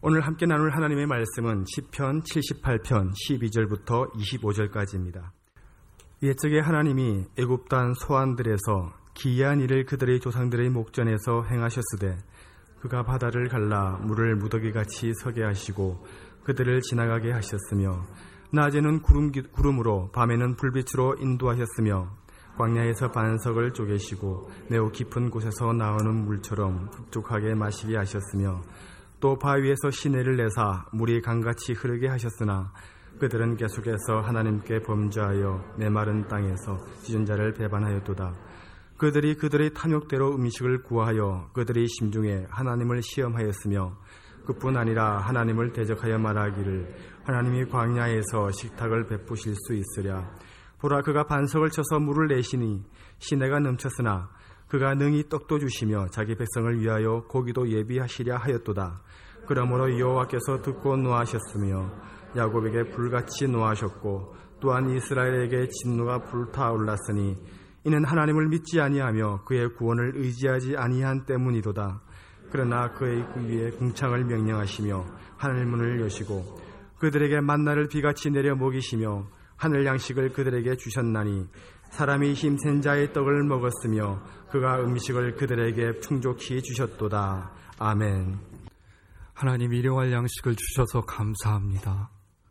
오늘 함께 나눌 하나님의 말씀은 시편 78편 12절부터 25절까지입니다. 옛적에 하나님이 애굽 땅 소안들에서 기이한 일을 그들의 조상들의 목전에서 행하셨으되 그가 바다를 갈라 물을 무더기같이 서게 하시고 그들을 지나가게 하셨으며 낮에는 구름으로 밤에는 불빛으로 인도하셨으며 광야에서 반석을 쪼개시고 매우 깊은 곳에서 나오는 물처럼 흡족하게 마시게 하셨으며 또 바위에서 시내를 내사 물이 강같이 흐르게 하셨으나 그들은 계속해서 하나님께 범죄하여 메마른 땅에서 지존 자를 배반하였도다. 그들이 그들의 탐욕대로 음식을 구하여 그들의 심중에 하나님을 시험하였으며 그뿐 아니라 하나님을 대적하여 말하기를 하나님이 광야에서 식탁을 베푸실 수 있으랴. 보라, 그가 반석을 쳐서 물을 내시니 시내가 넘쳤으나 그가 능히 떡도 주시며 자기 백성을 위하여 고기도 예비하시랴 하였도다. 그러므로 여호와께서 듣고 노하셨으며 야곱에게 불같이 노하셨고 또한 이스라엘에게 진노가 불타올랐으니 이는 하나님을 믿지 아니하며 그의 구원을 의지하지 아니한 때문이도다. 그러나 그의 위에 궁창을 명령하시며 하늘 문을 여시고 그들에게 만나를 비같이 내려 먹이시며 하늘 양식을 그들에게 주셨나니 사람이 힘센 자의 떡을 먹었으며 그가 음식을 그들에게 풍족히 주셨도다. 아멘. 하나님, 일용할 양식을 주셔서 감사합니다.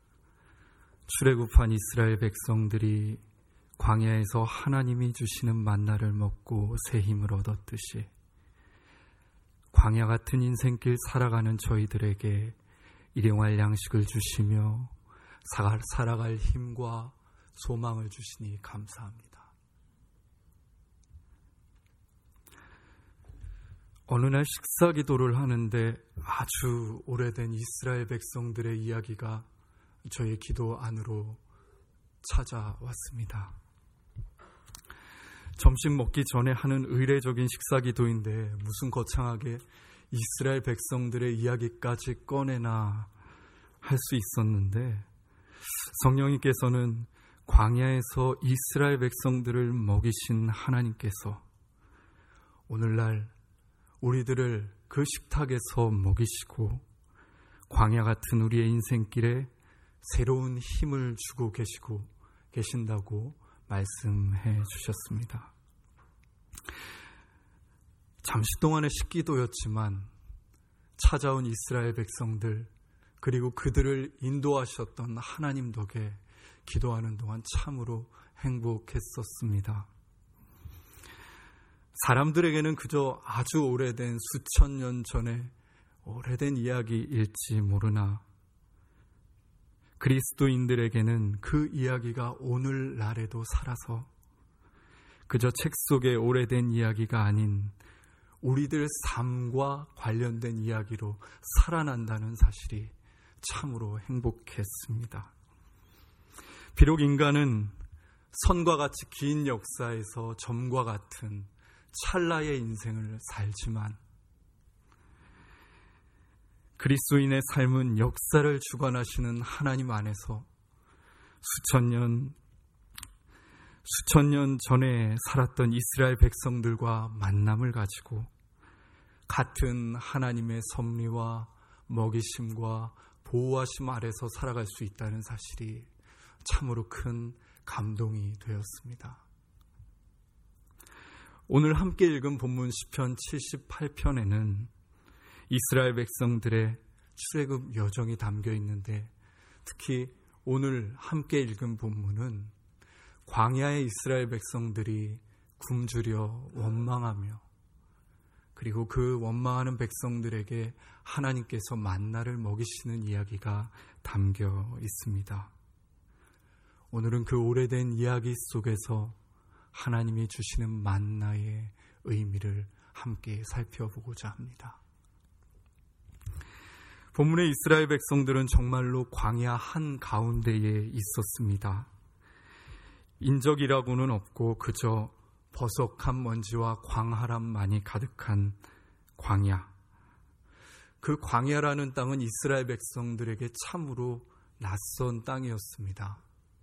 출애굽한 이스라엘 백성들이 광야에서 하나님이 주시는 만나를 먹고 새 힘을 얻었듯이 광야 같은 인생길 살아가는 저희들에게 일용할 양식을 주시며 살아갈 힘과 소망을 주시니 감사합니다. 어느 날 식사 기도를 하는데 아주 오래된 이스라엘 백성들의 이야기가 저의 기도 안으로 찾아왔습니다. 점심 먹기 전에 하는 의례적인 식사 기도인데 무슨 거창하게 이스라엘 백성들의 이야기까지 꺼내나 할 수 있었는데 성령님께서는 광야에서 이스라엘 백성들을 먹이신 하나님께서 오늘날 우리들을 그 식탁에서 먹이시고 광야 같은 우리의 인생길에 새로운 힘을 주고 계신다고 말씀해 주셨습니다. 잠시 동안의 식기도였지만 찾아온 이스라엘 백성들 그리고 그들을 인도하셨던 하나님 덕에 기도하는 동안 참으로 행복했었습니다. 사람들에게는 그저 아주 오래된 수천 년 전의 오래된 이야기일지 모르나 그리스도인들에게는 그 이야기가 오늘날에도 살아서 그저 책 속의 오래된 이야기가 아닌 우리들 삶과 관련된 이야기로 살아난다는 사실이 참으로 행복했습니다. 비록 인간은 선과 같이 긴 역사에서 점과 같은 찰나의 인생을 살지만 그리스도인의 삶은 역사를 주관하시는 하나님 안에서 수천 년 전에 살았던 이스라엘 백성들과 만남을 가지고 같은 하나님의 섭리와 먹이심과 보호하심 아래서 살아갈 수 있다는 사실이 참으로 큰 감동이 되었습니다. 오늘 함께 읽은 본문 시편 78편에는 이스라엘 백성들의 출애굽 여정이 담겨 있는데 특히 오늘 함께 읽은 본문은 광야의 이스라엘 백성들이 굶주려 원망하며 그리고 그 원망하는 백성들에게 하나님께서 만나를 먹이시는 이야기가 담겨 있습니다. 오늘은 그 오래된 이야기 속에서 하나님이 주시는 만나의 의미를 함께 살펴보고자 합니다. 본문의 이스라엘 백성들은 정말로 광야 한가운데에 있었습니다. 인적이라고는 없고 그저 버석한 먼지와 광활함만이 가득한 광야. 그 광야라는 땅은 이스라엘 백성들에게 참으로 낯선 땅이었습니다.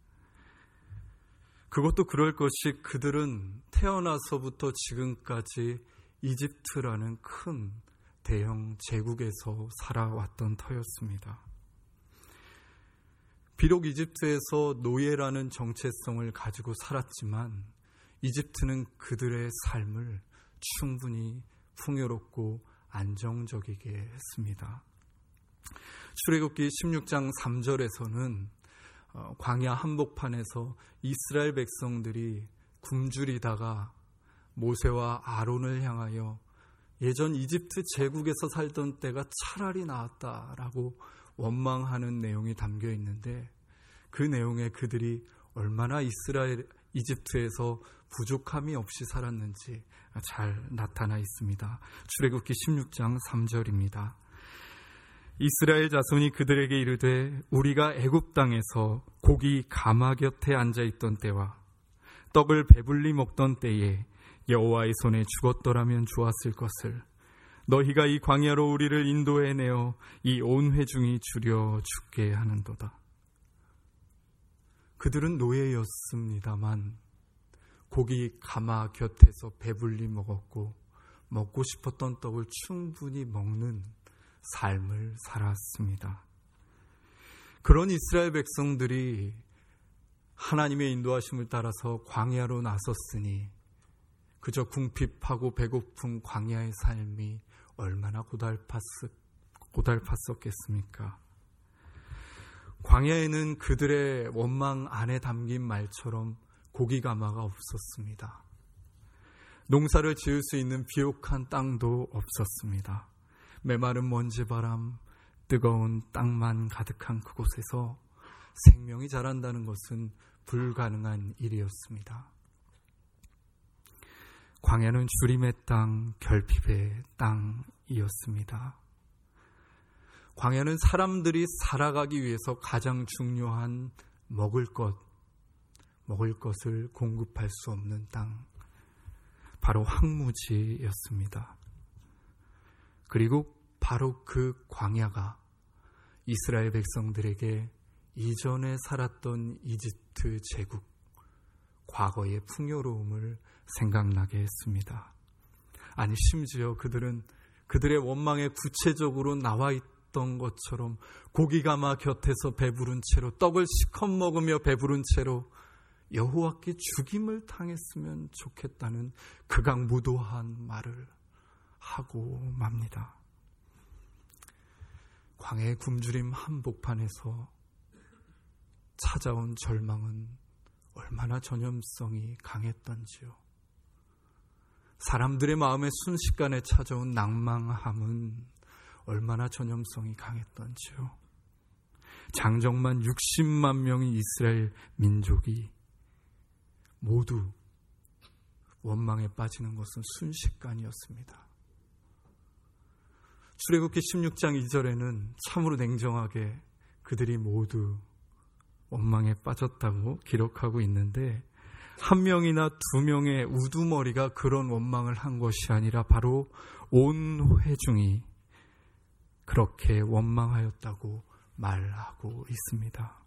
그것도 그럴 것이 그들은 태어나서부터 지금까지 이집트라는 큰 대형 제국에서 살아왔던 터였습니다. 비록 이집트에서 노예라는 정체성을 가지고 살았지만 이집트는 그들의 삶을 충분히 풍요롭고 안정적이게 했습니다. 출애굽기 16장 3절에서는 광야 한복판에서 이스라엘 백성들이 굶주리다가 모세와 아론을 향하여 예전 이집트 제국에서 살던 때가 차라리 나았다라고 원망하는 내용이 담겨 있는데, 그 내용에 그들이 얼마나 이집트에서 부족함이 없이 살았는지 잘 나타나 있습니다. 출애굽기 16장 3절입니다. 이스라엘 자손이 그들에게 이르되 우리가 애굽 땅에서 고기 가마 곁에 앉아있던 때와 떡을 배불리 먹던 때에 여호와의 손에 죽었더라면 좋았을 것을 너희가 이 광야로 우리를 인도해내어 이 온 회중이 주려 죽게 하는도다. 그들은 노예였습니다만 고기 가마 곁에서 배불리 먹었고 먹고 싶었던 떡을 충분히 먹는 삶을 살았습니다. 그런 이스라엘 백성들이 하나님의 인도하심을 따라서 광야로 나섰으니 그저 궁핍하고 배고픈 광야의 삶이 얼마나 고달팠었겠습니까? 광야에는 그들의 원망 안에 담긴 말처럼 고기 가마가 없었습니다. 농사를 지을 수 있는 비옥한 땅도 없었습니다. 메마른 먼지바람, 뜨거운 땅만 가득한 그곳에서 생명이 자란다는 것은 불가능한 일이었습니다. 광야는 주림의 땅, 결핍의 땅이었습니다. 광야는 사람들이 살아가기 위해서 가장 중요한 먹을 것을 공급할 수 없는 땅, 바로 황무지였습니다. 그리고 바로 그 광야가 이스라엘 백성들에게 이전에 살았던 이집트 제국, 과거의 풍요로움을 생각나게 했습니다. 아니, 심지어 그들은 그들의 원망에 구체적으로 나와 있던 것처럼 고기 가마 곁에서 배부른 채로, 떡을 시컷 먹으며 배부른 채로 여호와께 죽임을 당했으면 좋겠다는 극악무도한 말을 하고 맙니다. 광야의 굶주림 한복판에서 찾아온 절망은 얼마나 전염성이 강했던지요. 사람들의 마음에 순식간에 찾아온 낭망함은 얼마나 전염성이 강했던지요. 장정만 60만 명의 이스라엘 민족이 모두 원망에 빠지는 것은 순식간이었습니다. 출애굽기 16장 2절에는 참으로 냉정하게 그들이 모두 원망에 빠졌다고 기록하고 있는데, 한 명이나 두 명의 우두머리가 그런 원망을 한 것이 아니라 바로 온 회중이 그렇게 원망하였다고 말하고 있습니다.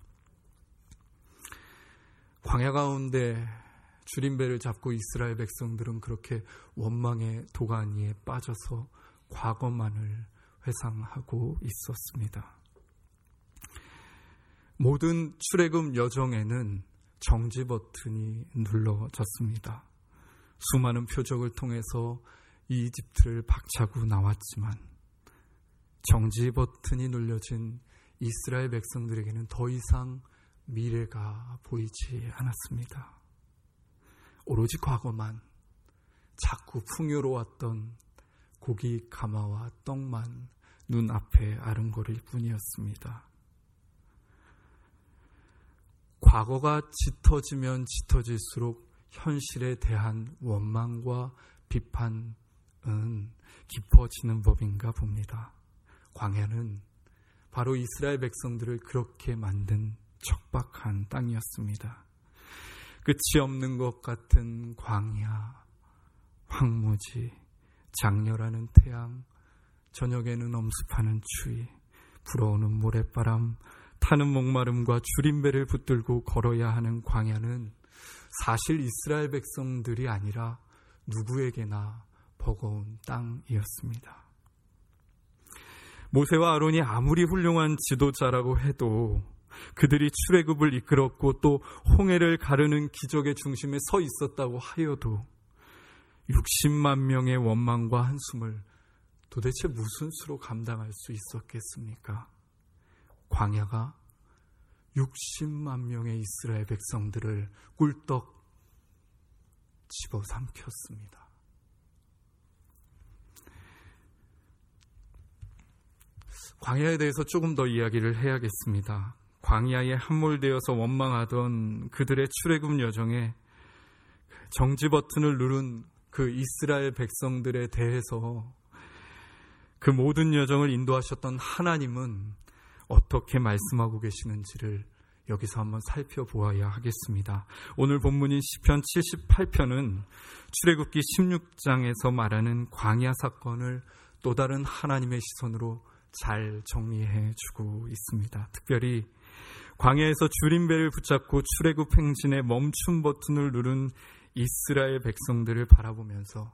광야 가운데 주림배를 잡고 이스라엘 백성들은 그렇게 원망의 도가니에 빠져서 과거만을 회상하고 있었습니다. 모든 출애굽 여정에는 정지 버튼이 눌러졌습니다. 수많은 표적을 통해서 이집트를 박차고 나왔지만 정지 버튼이 눌려진 이스라엘 백성들에게는 더 이상 미래가 보이지 않았습니다. 오로지 과거만, 자꾸 풍요로웠던 고기 가마와 떡만 눈앞에 아른거릴 뿐이었습니다. 과거가 짙어지면 짙어질수록 현실에 대한 원망과 비판은 깊어지는 법인가 봅니다. 광야는 바로 이스라엘 백성들을 그렇게 만든 척박한 땅이었습니다. 끝이 없는 것 같은 광야, 황무지, 장렬하는 태양, 저녁에는 엄습하는 추위, 불어오는 모래바람, 타는 목마름과 주림배를 붙들고 걸어야 하는 광야는 사실 이스라엘 백성들이 아니라 누구에게나 버거운 땅이었습니다. 모세와 아론이 아무리 훌륭한 지도자라고 해도 그들이 출애굽을 이끌었고 또 홍해를 가르는 기적의 중심에 서 있었다고 하여도 60만 명의 원망과 한숨을 도대체 무슨 수로 감당할 수 있었겠습니까? 광야가 60만 명의 이스라엘 백성들을 꿀떡 집어삼켰습니다. 광야에 대해서 조금 더 이야기를 해야겠습니다. 광야에 함몰되어서 원망하던 그들의 출애굽 여정에 정지 버튼을 누른 그 이스라엘 백성들에 대해서 그 모든 여정을 인도하셨던 하나님은 어떻게 말씀하고 계시는지를 여기서 한번 살펴보아야 하겠습니다. 오늘 본문인 시편 78편은 출애굽기 16장에서 말하는 광야 사건을 또 다른 하나님의 시선으로 잘 정리해 주고 있습니다. 특별히 광야에서 줄임배를 붙잡고 출애굽 행진의 멈춤 버튼을 누른 이스라엘 백성들을 바라보면서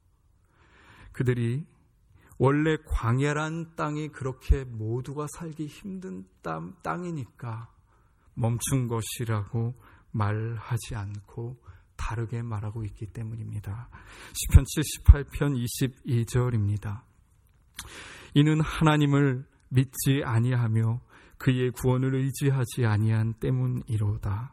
그들이 원래 광야란 땅이 그렇게 모두가 살기 힘든 땅이니까 멈춘 것이라고 말하지 않고 다르게 말하고 있기 때문입니다. 시편 78편 22절입니다. 이는 하나님을 믿지 아니하며 그의 구원을 의지하지 아니한 때문이로다.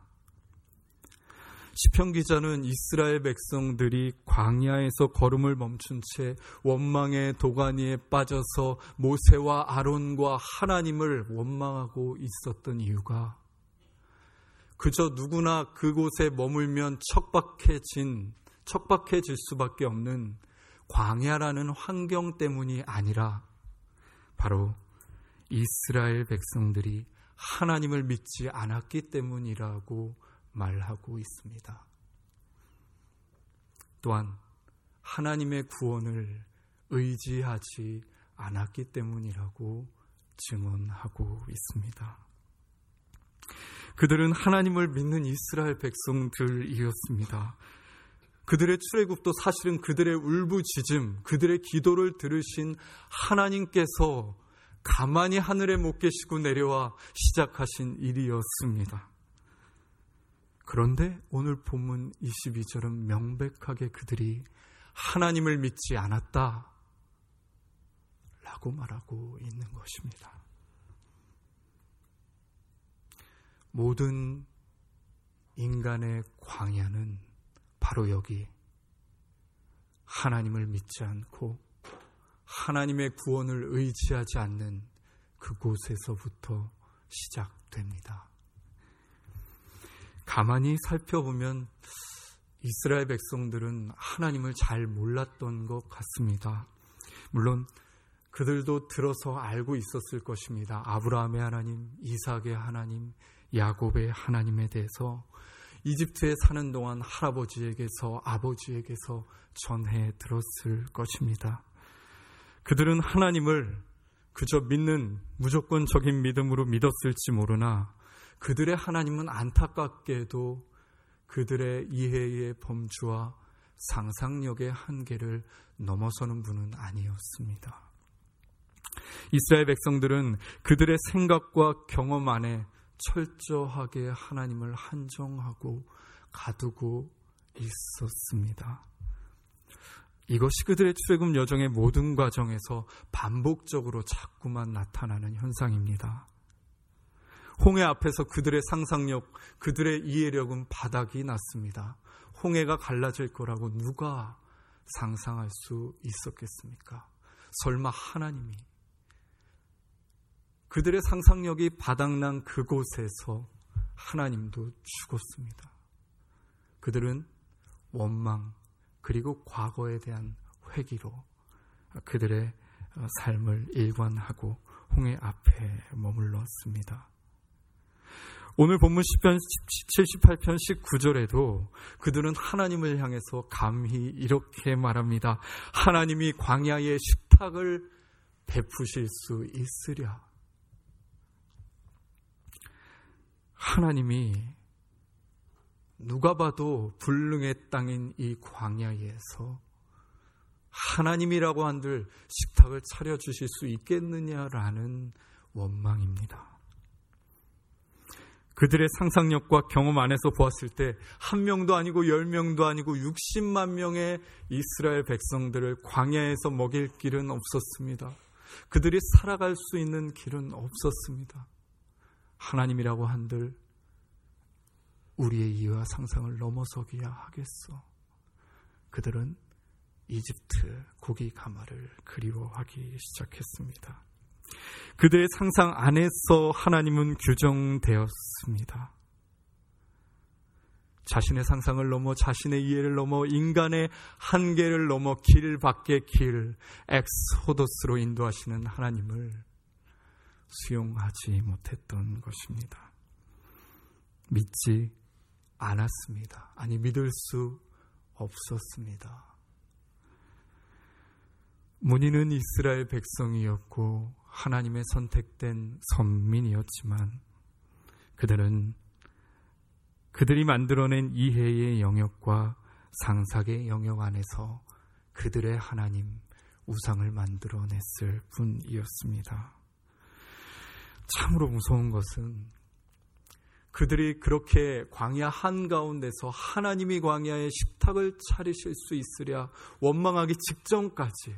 시편 기자는 이스라엘 백성들이 광야에서 걸음을 멈춘 채 원망의 도가니에 빠져서 모세와 아론과 하나님을 원망하고 있었던 이유가 그저 누구나 그곳에 머물면 척박해질 수밖에 없는 광야라는 환경 때문이 아니라 바로 이스라엘 백성들이 하나님을 믿지 않았기 때문이라고 말하고 있습니다. 또한 하나님의 구원을 의지하지 않았기 때문이라고 증언하고 있습니다. 그들은 하나님을 믿는 이스라엘 백성들이었습니다. 그들의 출애굽도 사실은 그들의 울부짖음, 그들의 기도를 들으신 하나님께서 가만히 하늘에 못 계시고 내려와 시작하신 일이었습니다. 그런데 오늘 본문 22절은 명백하게 그들이 하나님을 믿지 않았다 라고 말하고 있는 것입니다. 모든 인간의 광야는 바로 여기 하나님을 믿지 않고 하나님의 구원을 의지하지 않는 그곳에서부터 시작됩니다. 가만히 살펴보면 이스라엘 백성들은 하나님을 잘 몰랐던 것 같습니다. 물론 그들도 들어서 알고 있었을 것입니다. 아브라함의 하나님, 이삭의 하나님, 야곱의 하나님에 대해서 이집트에 사는 동안 할아버지에게서 아버지에게서 전해 들었을 것입니다. 그들은 하나님을 그저 믿는 무조건적인 믿음으로 믿었을지 모르나 그들의 하나님은 안타깝게도 그들의 이해의 범주와 상상력의 한계를 넘어서는 분은 아니었습니다. 이스라엘 백성들은 그들의 생각과 경험 안에 철저하게 하나님을 한정하고 가두고 있었습니다. 이것이 그들의 출애굽 여정의 모든 과정에서 반복적으로 자꾸만 나타나는 현상입니다. 홍해 앞에서 그들의 상상력, 그들의 이해력은 바닥이 났습니다. 홍해가 갈라질 거라고 누가 상상할 수 있었겠습니까? 설마 하나님이 그들의 상상력이 바닥난 그곳에서 하나님도 죽었습니다. 그들은 원망 그리고 과거에 대한 회기로 그들의 삶을 일관하고 홍해 앞에 머물렀습니다. 오늘 본문 시편 78편 19절에도 그들은 하나님을 향해서 감히 이렇게 말합니다. 하나님이 광야에 식탁을 베푸실 수 있으랴. 하나님이 누가 봐도 불능의 땅인 이 광야에서 하나님이라고 한들 식탁을 차려주실 수 있겠느냐라는 원망입니다. 그들의 상상력과 경험 안에서 보았을 때 1명도 아니고 10명도 아니고 60만 명의 이스라엘 백성들을 광야에서 먹일 길은 없었습니다. 그들이 살아갈 수 있는 길은 없었습니다. 하나님이라고 한들 우리의 이해와 상상을 넘어서기야 하겠어. 그들은 이집트 고기 가마를 그리워하기 시작했습니다. 그들의 상상 안에서 하나님은 규정되었습니다. 자신의 상상을 넘어 자신의 이해를 넘어 인간의 한계를 넘어 길 밖의 길 엑소더스로 인도하시는 하나님을 수용하지 못했던 것입니다. 믿지 않았습니다. 아니 믿을 수 없었습니다. 문의는 이스라엘 백성이었고 하나님의 선택된 선민이었지만 그들이 만들어낸 이해의 영역과 상상의 영역 안에서 그들의 하나님 우상을 만들어냈을 뿐이었습니다. 참으로 무서운 것은 그들이 그렇게 광야 한가운데서 하나님이 광야에 식탁을 차리실 수 있으랴 원망하기 직전까지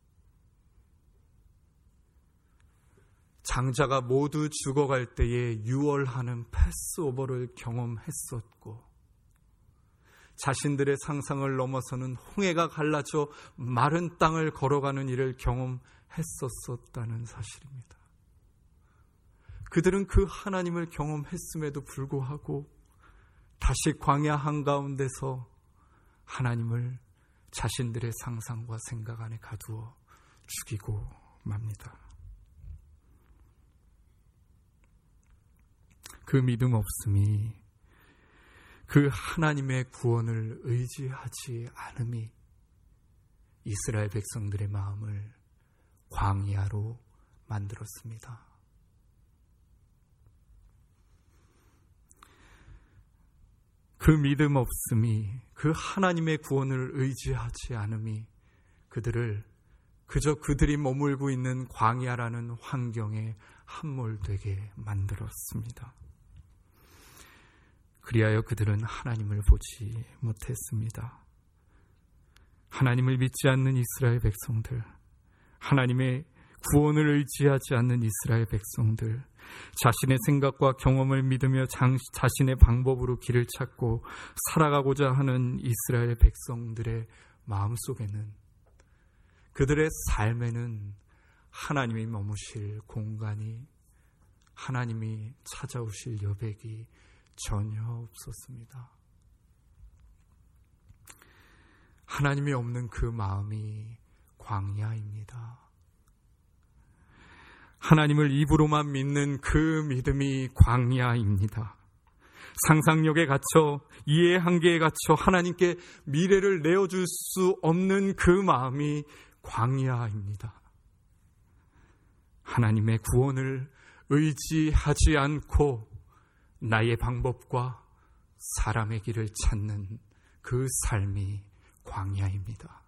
장자가 모두 죽어갈 때에 유월하는 패스오버를 경험했었고 자신들의 상상을 넘어서는 홍해가 갈라져 마른 땅을 걸어가는 일을 경험했었다는 사실입니다. 그들은 그 하나님을 경험했음에도 불구하고 다시 광야 한가운데서 하나님을 자신들의 상상과 생각 안에 가두어 죽이고 맙니다. 그 믿음 없음이, 그 하나님의 구원을 의지하지 않음이 이스라엘 백성들의 마음을 광야로 만들었습니다. 그 믿음 없음이, 그 하나님의 구원을 의지하지 않음이 그들을 그저 그들이 머물고 있는 광야라는 환경에 함몰되게 만들었습니다. 그리하여 그들은 하나님을 보지 못했습니다. 하나님을 믿지 않는 이스라엘 백성들, 하나님의 구원을 의지하지 않는 이스라엘 백성들, 자신의 생각과 경험을 믿으며 자신의 방법으로 길을 찾고 살아가고자 하는 이스라엘 백성들의 마음속에는, 그들의 삶에는 하나님이 머무실 공간이, 하나님이 찾아오실 여백이 전혀 없었습니다. 하나님이 없는 그 마음이 광야입니다. 하나님을 입으로만 믿는 그 믿음이 광야입니다. 상상력에 갇혀, 이해의 한계에 갇혀 하나님께 미래를 내어줄 수 없는 그 마음이 광야입니다. 하나님의 구원을 의지하지 않고 나의 방법과 사람의 길을 찾는 그 삶이 광야입니다.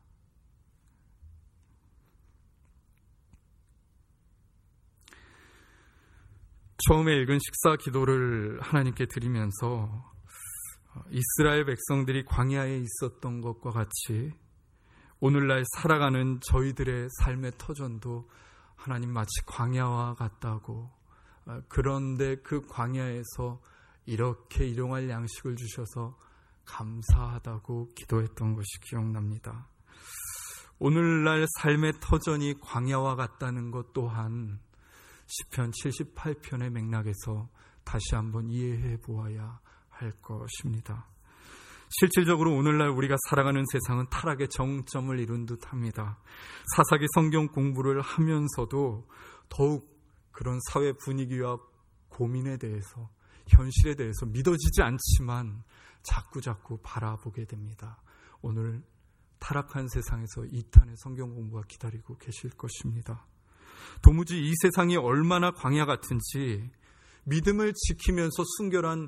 처음에 읽은 식사 기도를 하나님께 드리면서 이스라엘 백성들이 광야에 있었던 것과 같이 오늘날 살아가는 저희들의 삶의 터전도 하나님 마치 광야와 같다고, 그런데 그 광야에서 이렇게 일용할 양식을 주셔서 감사하다고 기도했던 것이 기억납니다. 오늘날 삶의 터전이 광야와 같다는 것 또한 시편 78편의 맥락에서 다시 한번 이해해 보아야 할 것입니다. 실질적으로 오늘날 우리가 살아가는 세상은 타락의 정점을 이룬 듯합니다. 사사기 성경 공부를 하면서도 더욱 그런 사회 분위기와 고민에 대해서, 현실에 대해서 믿어지지 않지만 자꾸 바라보게 됩니다. 오늘 타락한 세상에서 2탄의 성경 공부가 기다리고 계실 것입니다. 도무지 이 세상이 얼마나 광야 같은지 믿음을 지키면서 순결한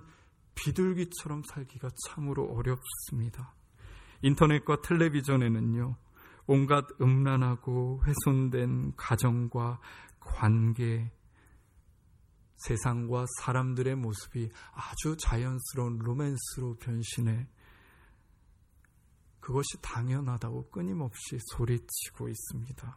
비둘기처럼 살기가 참으로 어렵습니다. 인터넷과 텔레비전에는요, 온갖 음란하고 훼손된 가정과 관계, 세상과 사람들의 모습이 아주 자연스러운 로맨스로 변신해 그것이 당연하다고 끊임없이 소리치고 있습니다.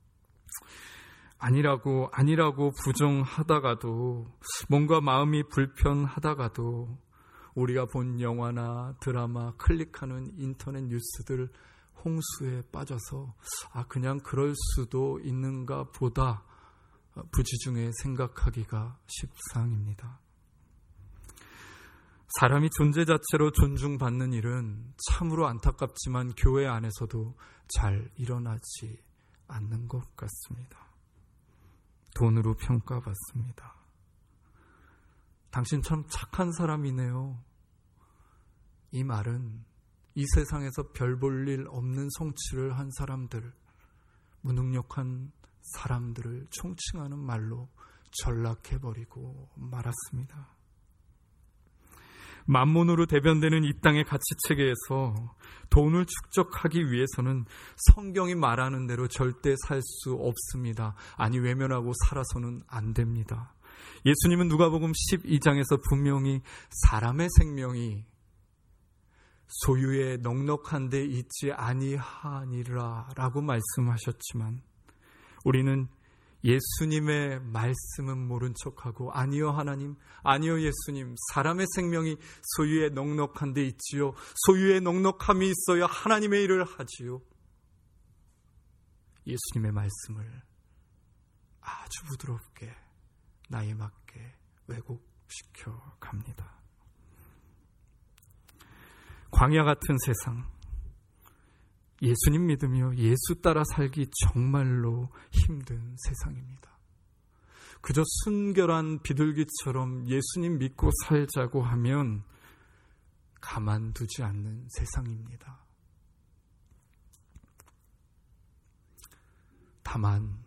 아니라고 부정하다가도, 뭔가 마음이 불편하다가도 우리가 본 영화나 드라마, 클릭하는 인터넷 뉴스들 홍수에 빠져서 그냥 그럴 수도 있는가 보다 부지중에 생각하기가 십상입니다. 사람이 존재 자체로 존중받는 일은 참으로 안타깝지만 교회 안에서도 잘 일어나지 않는 것 같습니다. 돈으로 평가받습니다. 당신 참 착한 사람이네요. 이 말은 이 세상에서 별 볼 일 없는 성취를 한 사람들, 무능력한 사람들을 총칭하는 말로 전락해버리고 말았습니다. 만몬으로 대변되는 이 땅의 가치체계에서 돈을 축적하기 위해서는 성경이 말하는 대로 절대 살 수 없습니다. 아니, 외면하고 살아서는 안 됩니다. 예수님은 누가복음 12장에서 분명히 사람의 생명이 소유에 넉넉한 데 있지 아니하니라 라고 말씀하셨지만, 우리는 예수님의 말씀은 모른 척하고 아니요 하나님, 아니요 예수님, 사람의 생명이 소유에 넉넉한 데 있지요. 소유에 넉넉함이 있어야 하나님의 일을 하지요. 예수님의 말씀을 아주 부드럽게 나이에 맞게 왜곡시켜 갑니다. 광야 같은 세상, 예수님 믿으며 예수 따라 살기 정말로 힘든 세상입니다. 그저 순결한 비둘기처럼 예수님 믿고 살자고 하면 가만두지 않는 세상입니다. 다만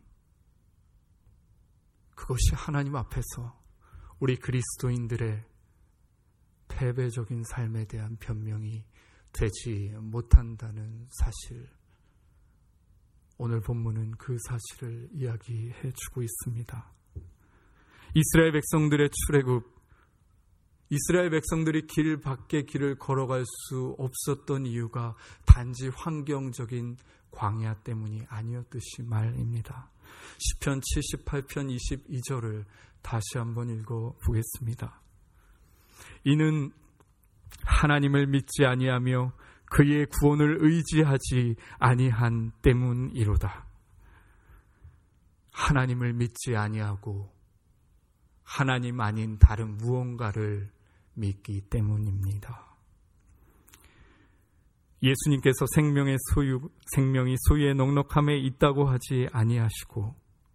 그것이 하나님 앞에서 우리 그리스도인들의 패배적인 삶에 대한 변명이 되지 못한다는 사실, 오늘 본문은 그 사실을 이야기해 주고 있습니다. 이스라엘 백성들의 출애굽, 이스라엘 백성들이 길 밖에 길을 걸어갈 수 없었던 이유가 단지 환경적인 광야 때문이 아니었듯이 말입니다. 시편 78편 22절을 다시 한번 읽어보겠습니다. 이는 하나님을 믿지 아니하며 그의 구원을 의지하지 아니한 때문이로다. 하나님을 믿지 아니하고 하나님 아닌 다른 무언가를 믿기 때문입니다. 예수님께서 생명이 소유의 넉넉함에 있다고 하지 아니하시고,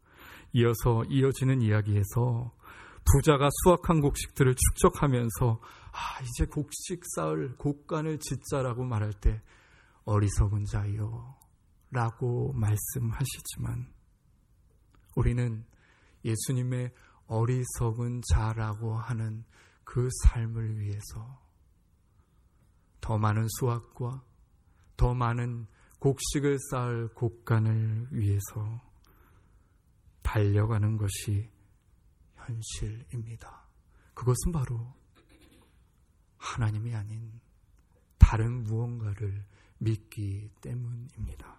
이어지는 이야기에서 부자가 수확한 곡식들을 축적하면서 이제 곡식 쌓을 곡간을 짓자라고 말할 때 어리석은 자여 라고 말씀하시지만, 우리는 예수님의 어리석은 자라고 하는 그 삶을 위해서 더 많은 수확과 더 많은 곡식을 쌓을 곡간을 위해서 달려가는 것이 현실입니다. 그것은 바로 하나님이 아닌 다른 무언가를 믿기 때문입니다.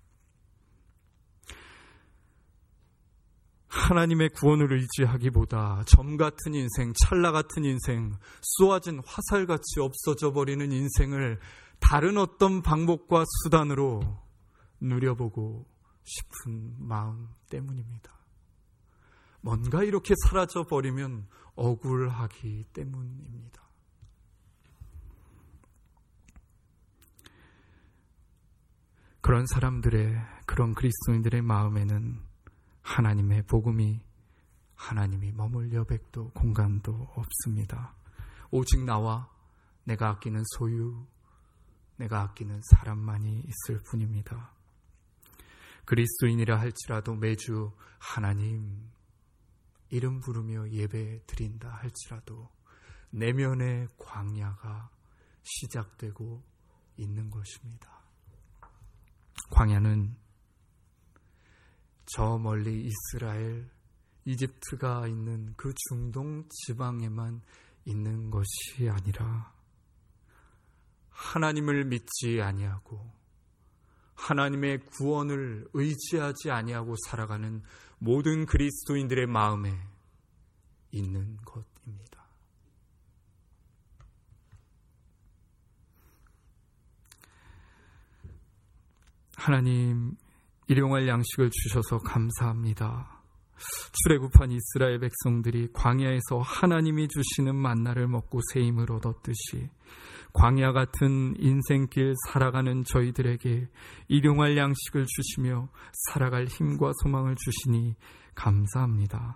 하나님의 구원을 의지하기보다 점 같은 인생, 찰나 같은 인생, 쏘아진 화살같이 없어져 버리는 인생을 다른 어떤 방법과 수단으로 누려보고 싶은 마음 때문입니다. 뭔가 이렇게 사라져 버리면 억울하기 때문입니다. 그런 사람들의, 그런 그리스도인들의 마음에는 하나님의 복음이, 하나님이 머물 여백도 공간도 없습니다. 오직 나와 내가 아끼는 소유, 내가 아끼는 사람만이 있을 뿐입니다. 그리스도인이라 할지라도 매주 하나님 이름 부르며 예배 드린다 할지라도 내면의 광야가 시작되고 있는 것입니다. 광야는 저 멀리 이스라엘, 이집트가 있는 그 중동 지방에만 있는 것이 아니라 하나님을 믿지 아니하고 하나님의 구원을 의지하지 아니하고 살아가는 모든 그리스도인들의 마음에 있는 것입니다. 하나님, 일용할 양식을 주셔서 감사합니다. 출애굽한 이스라엘 백성들이 광야에서 하나님이 주시는 만나를 먹고 새 힘을 얻었듯이 광야 같은 인생길 살아가는 저희들에게 일용할 양식을 주시며 살아갈 힘과 소망을 주시니 감사합니다.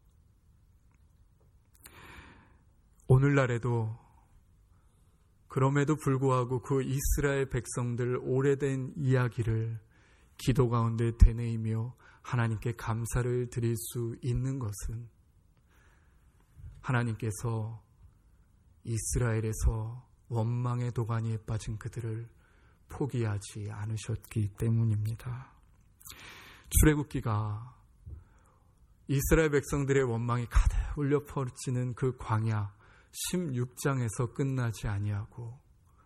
오늘날에도 그럼에도 불구하고 그 이스라엘 백성들 오래된 이야기를 기도 가운데 되뇌이며 하나님께 감사를 드릴 수 있는 것은 하나님께서 이스라엘에서 원망의 도가니에 빠진 그들을 포기하지 않으셨기 때문입니다. 출애굽기가 이스라엘 백성들의 원망이 가득 울려 퍼지는 그 광야 16장에서 끝나지 아니하고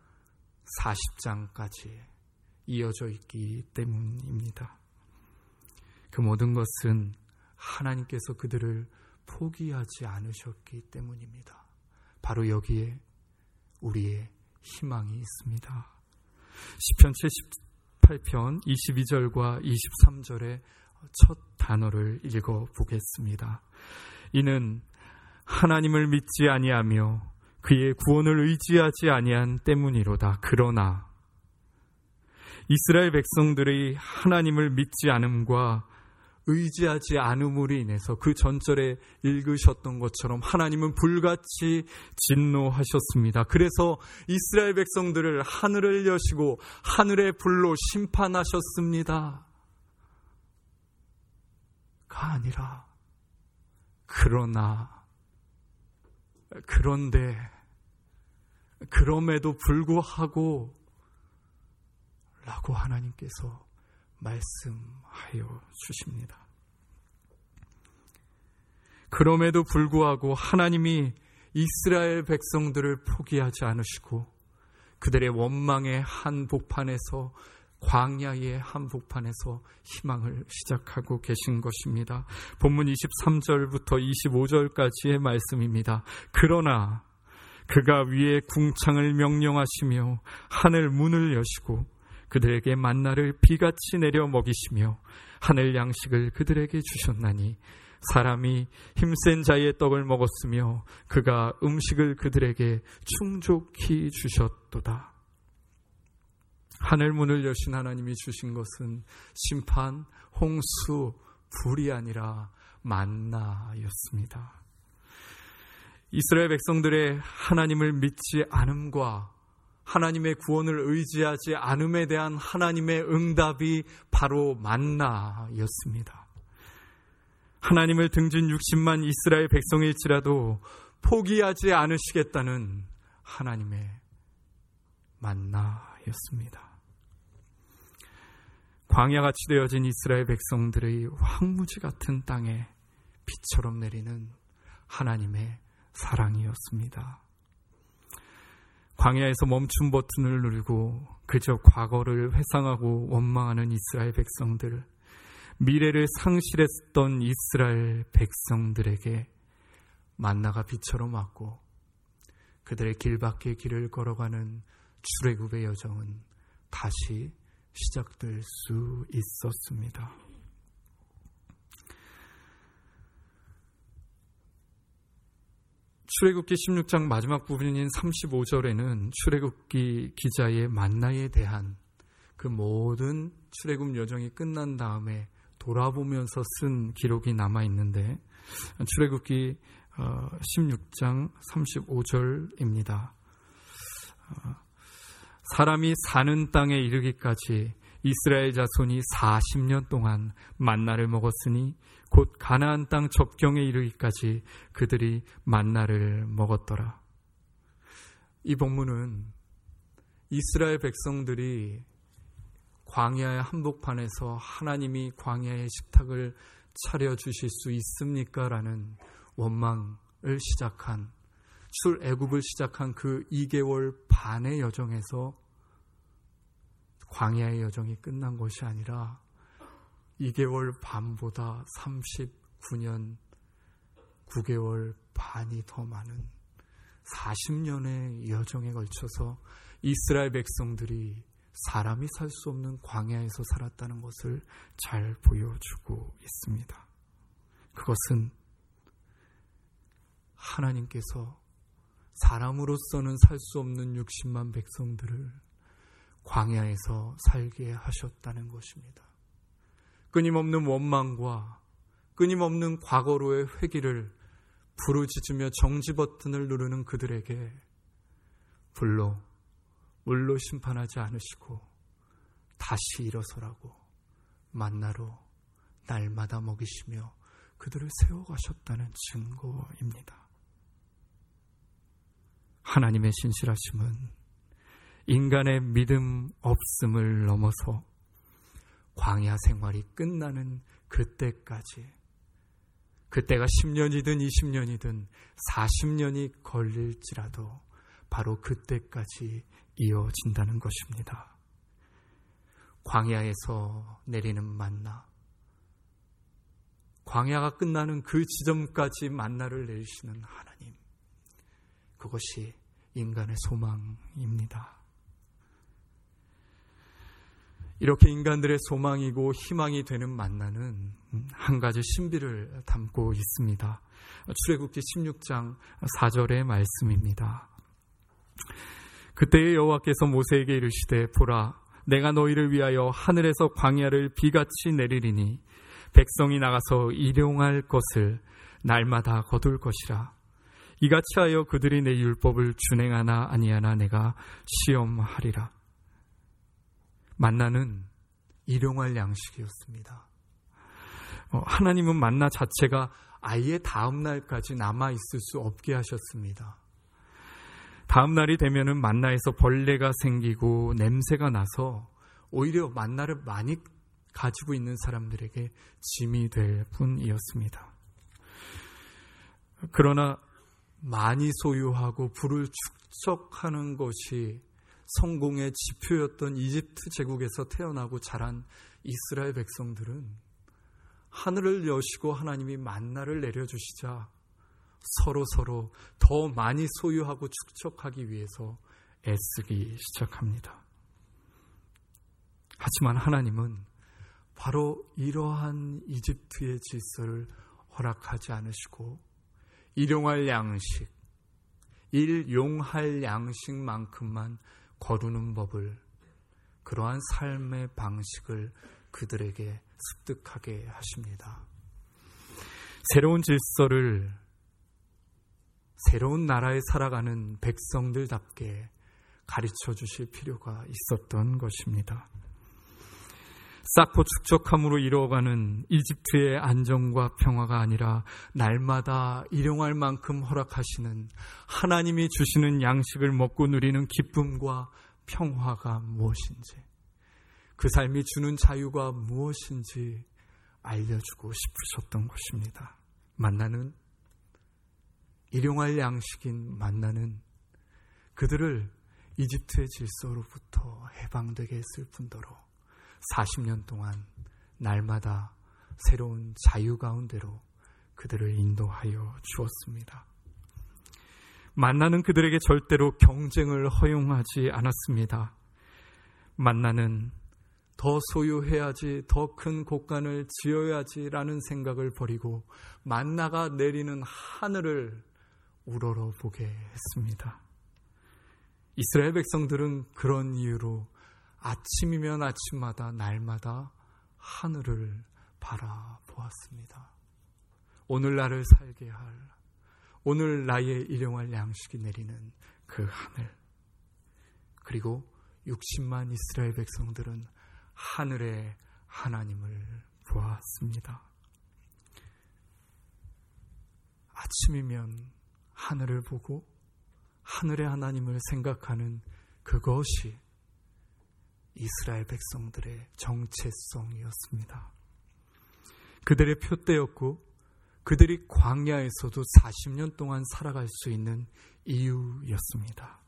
40장까지 이어져 있기 때문입니다. 그 모든 것은 하나님께서 그들을 포기하지 않으셨기 때문입니다. 바로 여기에 우리의 희망이 있습니다. 시편 78편 22절과 23절의 첫 단어를 읽어보겠습니다. 이는 하나님을 믿지 아니하며 그의 구원을 의지하지 아니한 때문이로다. 그러나 이스라엘 백성들이 하나님을 믿지 않음과 의지하지 않음으로 인해서 그 전절에 읽으셨던 것처럼 하나님은 불같이 진노하셨습니다. 그래서 이스라엘 백성들을 하늘을 여시고 하늘의 불로 심판하셨습니다. 가 아니라 그런데 그럼에도 불구하고 라고 하나님께서 말씀하여 주십니다. 그럼에도 불구하고 하나님이 이스라엘 백성들을 포기하지 않으시고 그들의 원망의 한복판에서 광야의 한복판에서 희망을 시작하고 계신 것입니다. 본문 23절부터 25절까지의 말씀입니다. 그러나 그가 위에 궁창을 명령하시며 하늘 문을 여시고 그들에게 만나를 비같이 내려 먹이시며 하늘 양식을 그들에게 주셨나니 사람이 힘센 자의 떡을 먹었으며 그가 음식을 그들에게 충족히 주셨도다. 하늘 문을 여신 하나님이 주신 것은 심판, 홍수, 불이 아니라 만나였습니다. 이스라엘 백성들의 하나님을 믿지 않음과 하나님의 구원을 의지하지 않음에 대한 하나님의 응답이 바로 만나였습니다. 하나님을 등진 60만 이스라엘 백성일지라도 포기하지 않으시겠다는 하나님의 만나였습니다. 광야같이 되어진 이스라엘 백성들의 황무지 같은 땅에 비처럼 내리는 하나님의 사랑이었습니다. 광야에서 멈춤 버튼을 누르고 그저 과거를 회상하고 원망하는 이스라엘 백성들, 미래를 상실했던 이스라엘 백성들에게 만나가 비처럼 왔고 그들의 길밖의 길을 걸어가는 출애굽의 여정은 다시 시작될 수 있었습니다. 출애굽기 16장 마지막 부분인 35절에는 출애굽기 기자의 만나에 대한 그 모든 출애굽 여정이 끝난 다음에 돌아보면서 쓴 기록이 남아있는데 출애굽기 16장 35절입니다. 사람이 사는 땅에 이르기까지 이스라엘 자손이 40년 동안 만나를 먹었으니 곧 가나안 땅 접경에 이르기까지 그들이 만나를 먹었더라. 이 본문은 이스라엘 백성들이 광야의 한복판에서 하나님이 광야의 식탁을 차려주실 수 있습니까? 라는 원망을 시작한, 출애굽을 시작한 그 2개월 반의 여정에서 광야의 여정이 끝난 것이 아니라 2개월 반보다 39년 9개월 반이 더 많은 40년의 여정에 걸쳐서 이스라엘 백성들이 사람이 살 수 없는 광야에서 살았다는 것을 잘 보여주고 있습니다. 그것은 하나님께서 사람으로서는 살 수 없는 60만 백성들을 광야에서 살게 하셨다는 것입니다. 끊임없는 원망과 끊임없는 과거로의 회기를 부르짖으며 정지 버튼을 누르는 그들에게 불로 물로 심판하지 않으시고 다시 일어서라고 만나로 날마다 먹이시며 그들을 세워가셨다는 증거입니다. 하나님의 신실하심은 인간의 믿음 없음을 넘어서 광야 생활이 끝나는 그때까지, 그때가 10년이든 20년이든 40년이 걸릴지라도 바로 그때까지 이어진다는 것입니다. 광야에서 내리는 만나, 광야가 끝나는 그 지점까지 만나를 내리시는 하나님, 그것이 인간의 소망입니다. 이렇게 인간들의 소망이고 희망이 되는 만나는 한 가지 신비를 담고 있습니다. 출애굽기 16장 4절의 말씀입니다. 그때의 여호와께서 모세에게 이르시되 보라, 내가 너희를 위하여 하늘에서 광야를 비같이 내리리니 백성이 나가서 일용할 것을 날마다 거둘 것이라. 이같이 하여 그들이 내 율법을 준행하나 아니하나 내가 시험하리라. 만나는 일용할 양식이었습니다. 하나님은 만나 자체가 아예 다음 날까지 남아있을 수 없게 하셨습니다. 다음 날이 되면은 만나에서 벌레가 생기고 냄새가 나서 오히려 만나를 많이 가지고 있는 사람들에게 짐이 될 뿐이었습니다. 그러나 많이 소유하고 부를 축적하는 것이 성공의 지표였던 이집트 제국에서 태어나고 자란 이스라엘 백성들은 하늘을 여시고 하나님이 만나를 내려주시자 서로 더 많이 소유하고 축적하기 위해서 애쓰기 시작합니다. 하지만 하나님은 바로 이러한 이집트의 질서를 허락하지 않으시고 일용할 양식, 일용할 양식만큼만 거두는 법을, 그러한 삶의 방식을 그들에게 습득하게 하십니다. 새로운 질서를 새로운 나라에 살아가는 백성들답게 가르쳐 주실 필요가 있었던 것입니다. 쌓고 축적함으로 이루어가는 이집트의 안정과 평화가 아니라 날마다 일용할 만큼 허락하시는 하나님이 주시는 양식을 먹고 누리는 기쁨과 평화가 무엇인지, 그 삶이 주는 자유가 무엇인지 알려주고 싶으셨던 것입니다. 만나는 일용할 양식인 만나는 그들을 이집트의 질서로부터 해방되게 했을 뿐더러 40년 동안 날마다 새로운 자유 가운데로 그들을 인도하여 주었습니다. 만나는 그들에게 절대로 경쟁을 허용하지 않았습니다. 만나는 더 소유해야지, 더 큰 곳간을 지어야지라는 생각을 버리고 만나가 내리는 하늘을 우러러보게 했습니다. 이스라엘 백성들은 그런 이유로 아침이면 아침마다 날마다 하늘을 바라보았습니다. 오늘 나를 살게 할, 오늘 나의 일용할 양식이 내리는 그 하늘. 그리고 60만 이스라엘 백성들은 하늘의 하나님을 보았습니다. 아침이면 하늘을 보고 하늘의 하나님을 생각하는 그것이 이스라엘 백성들의 정체성이었습니다. 그들의 표대였고 그들이 광야에서도 40년 동안 살아갈 수 있는 이유였습니다.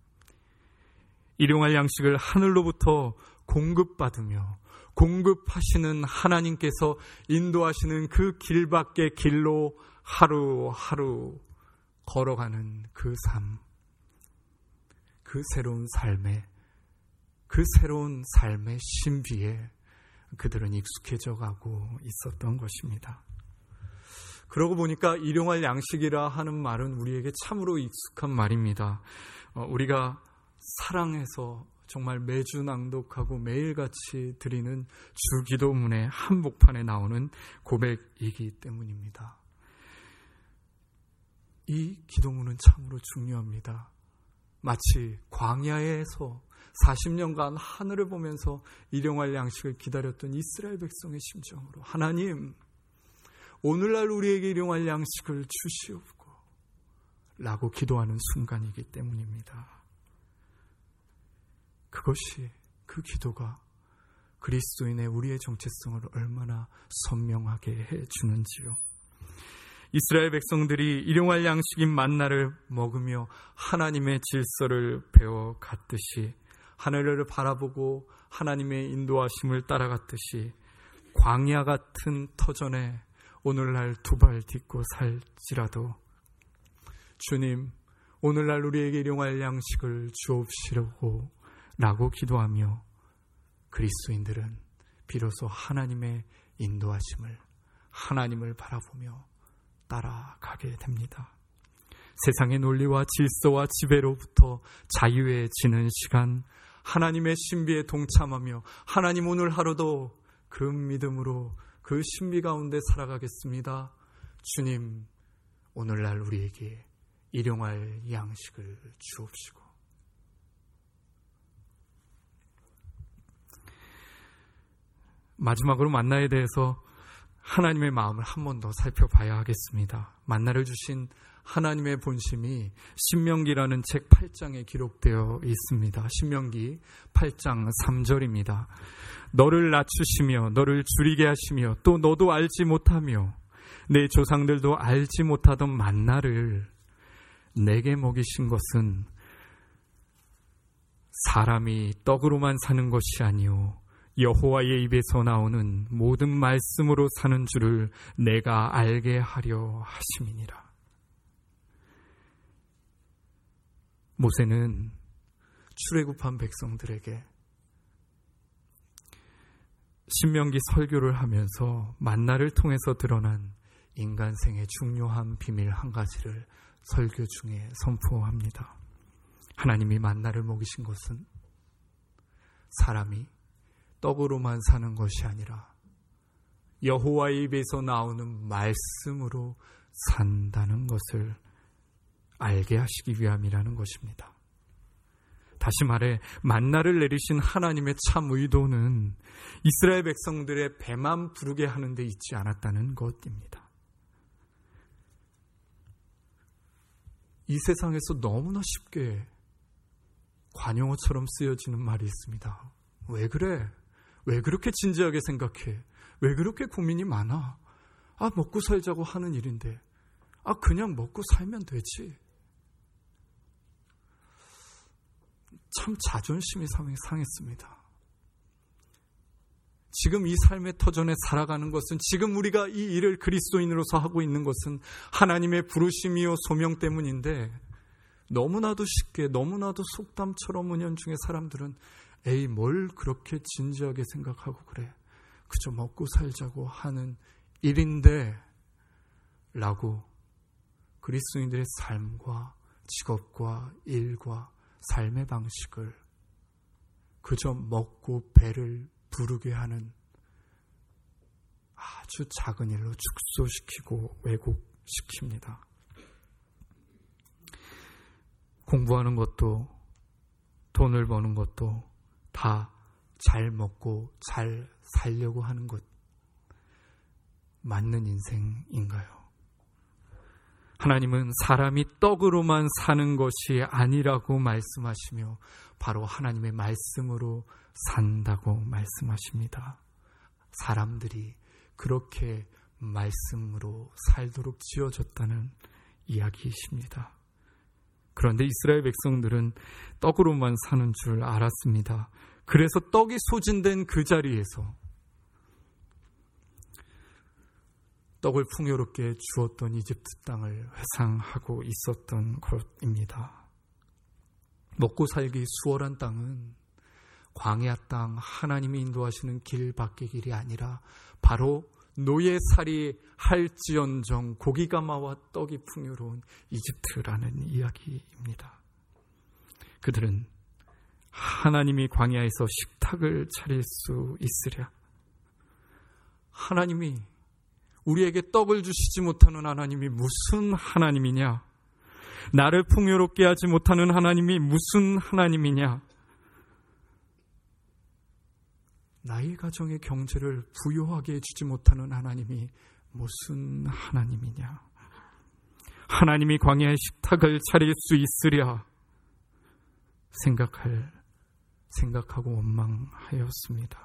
일용할 양식을 하늘로부터 공급받으며 공급하시는 하나님께서 인도하시는 그 길밖의 길로 하루하루 걸어가는 그 삶, 그 새로운 삶의 신비에 그들은 익숙해져 가고 있었던 것입니다. 그러고 보니까 일용할 양식이라 하는 말은 우리에게 참으로 익숙한 말입니다. 우리가 사랑해서 정말 매주 낭독하고 매일같이 드리는 주기도문의 한복판에 나오는 고백이기 때문입니다. 이 기도문은 참으로 중요합니다. 마치 광야에서 40년간 하늘을 보면서 일용할 양식을 기다렸던 이스라엘 백성의 심정으로 하나님, 오늘날 우리에게 일용할 양식을 주시옵고 라고 기도하는 순간이기 때문입니다. 그 기도가 그리스도인의 우리의 정체성을 얼마나 선명하게 해주는지요. 이스라엘 백성들이 일용할 양식인 만나를 먹으며 하나님의 질서를 배워갔듯이, 하늘을 바라보고 하나님의 인도하심을 따라갔듯이, 광야 같은 터전에 오늘날 두 발 딛고 살지라도 주님, 오늘날 우리에게 일용할 양식을 주옵시고 라고 기도하며 그리스도인들은 비로소 하나님의 인도하심을, 하나님을 바라보며 따라가게 됩니다. 세상의 논리와 질서와 지배로부터 자유해지는 시간, 하나님의 신비에 동참하며 하나님, 오늘 하루도 그 믿음으로 그 신비 가운데 살아가겠습니다. 주님, 오늘날 우리에게 일용할 양식을 주옵시고. 마지막으로 만나에 대해서 하나님의 마음을 한 번 더 살펴봐야 하겠습니다. 만나를 주신 하나님의 본심이 신명기라는 책 8장에 기록되어 있습니다. 신명기 8장 3절입니다. 너를 낮추시며 너를 줄이게 하시며 또 너도 알지 못하며 내 조상들도 알지 못하던 만나를 내게 먹이신 것은 사람이 떡으로만 사는 것이 아니오 여호와의 입에서 나오는 모든 말씀으로 사는 줄을 내가 알게 하려 하심이니라. 모세는 출애굽한 백성들에게 신명기 설교를 하면서 만나를 통해서 드러난 인간생의 중요한 비밀 한 가지를 설교 중에 선포합니다. 하나님이 만나를 먹이신 것은 사람이 떡으로만 사는 것이 아니라 여호와의 입에서 나오는 말씀으로 산다는 것을 알게 하시기 위함이라는 것입니다. 다시 말해 만나를 내리신 하나님의 참 의도는 이스라엘 백성들의 배만 부르게 하는 데 있지 않았다는 것입니다. 이 세상에서 너무나 쉽게 관용어처럼 쓰여지는 말이 있습니다. 왜 그래? 왜 그렇게 진지하게 생각해? 왜 그렇게 고민이 많아? 먹고 살자고 하는 일인데 그냥 먹고 살면 되지. 참 자존심이 상했습니다. 지금 이 삶의 터전에 살아가는 것은, 지금 우리가 이 일을 그리스도인으로서 하고 있는 것은 하나님의 부르심이요 소명 때문인데, 너무나도 쉽게, 너무나도 속담처럼 은연중에 사람들은 에이, 뭘 그렇게 진지하게 생각하고 그래, 그저 먹고 살자고 하는 일인데 라고 그리스도인들의 삶과 직업과 일과 삶의 방식을 그저 먹고 배를 부르게 하는 아주 작은 일로 축소시키고 왜곡시킵니다. 공부하는 것도 돈을 버는 것도 다 잘 먹고 잘 살려고 하는 것 맞는 인생인가요? 하나님은 사람이 떡으로만 사는 것이 아니라고 말씀하시며 바로 하나님의 말씀으로 산다고 말씀하십니다. 사람들이 그렇게 말씀으로 살도록 지어졌다는 이야기이십니다. 그런데 이스라엘 백성들은 떡으로만 사는 줄 알았습니다. 그래서 떡이 소진된 그 자리에서 떡을 풍요롭게 주었던 이집트 땅을 회상하고 있었던 것입니다. 먹고 살기 수월한 땅은 광야 땅, 하나님이 인도하시는 길 밖의 길이 아니라 바로 노예살이 할지언정 고기가 마와 떡이 풍요로운 이집트라는 이야기입니다. 그들은 하나님이 광야에서 식탁을 차릴 수 있으랴, 하나님이 우리에게 떡을 주시지 못하는 하나님이 무슨 하나님이냐, 나를 풍요롭게 하지 못하는 하나님이 무슨 하나님이냐, 나의 가정의 경제를 부유하게 해주지 못하는 하나님이 무슨 하나님이냐, 하나님이 광야의 식탁을 차릴 수 있으랴 생각하고 원망하였습니다.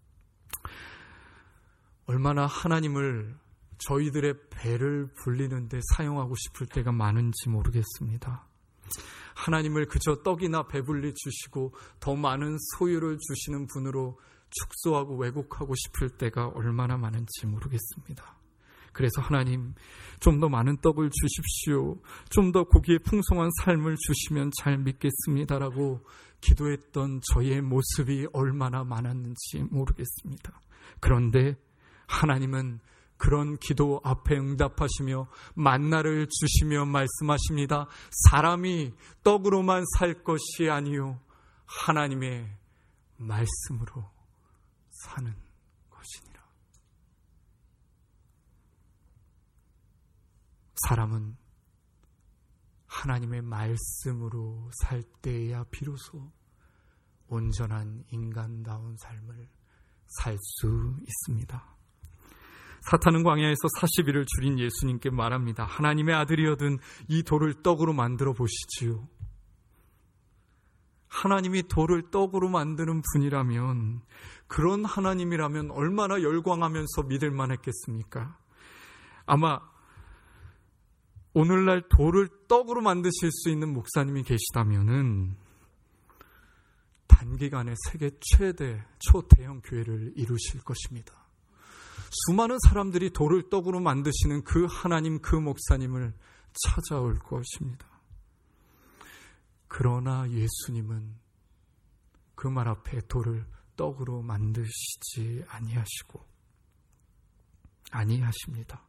얼마나 하나님을 저희들의 배를 불리는 데 사용하고 싶을 때가 많은지 모르겠습니다. 하나님을 그저 떡이나 배불리 주시고 더 많은 소유를 주시는 분으로 축소하고 왜곡하고 싶을 때가 얼마나 많은지 모르겠습니다. 그래서 하나님, 좀 더 많은 떡을 주십시오, 좀 더 고기의 풍성한 삶을 주시면 잘 믿겠습니다라고 기도했던 저의 모습이 얼마나 많았는지 모르겠습니다. 그런데 하나님은 그런 기도 앞에 응답하시며 만나를 주시며 말씀하십니다. 사람이 떡으로만 살 것이 아니요 하나님의 말씀으로 사는 것이니라. 사람은 하나님의 말씀으로 살 때야 비로소 온전한 인간다운 삶을 살 수 있습니다. 사탄은 광야에서 40일을 줄인 예수님께 말합니다. 하나님의 아들이여든 이 돌을 떡으로 만들어 보시지요. 하나님이 돌을 떡으로 만드는 분이라면, 그런 하나님이라면 얼마나 열광하면서 믿을 만했겠습니까? 아마 오늘날 돌을 떡으로 만드실 수 있는 목사님이 계시다면은 단기간에 세계 최대 초대형 교회를 이루실 것입니다. 수많은 사람들이 돌을 떡으로 만드시는 그 하나님, 그 목사님을 찾아올 것입니다. 그러나 예수님은 그 말 앞에 돌을 떡으로 만드시지 아니하십니다.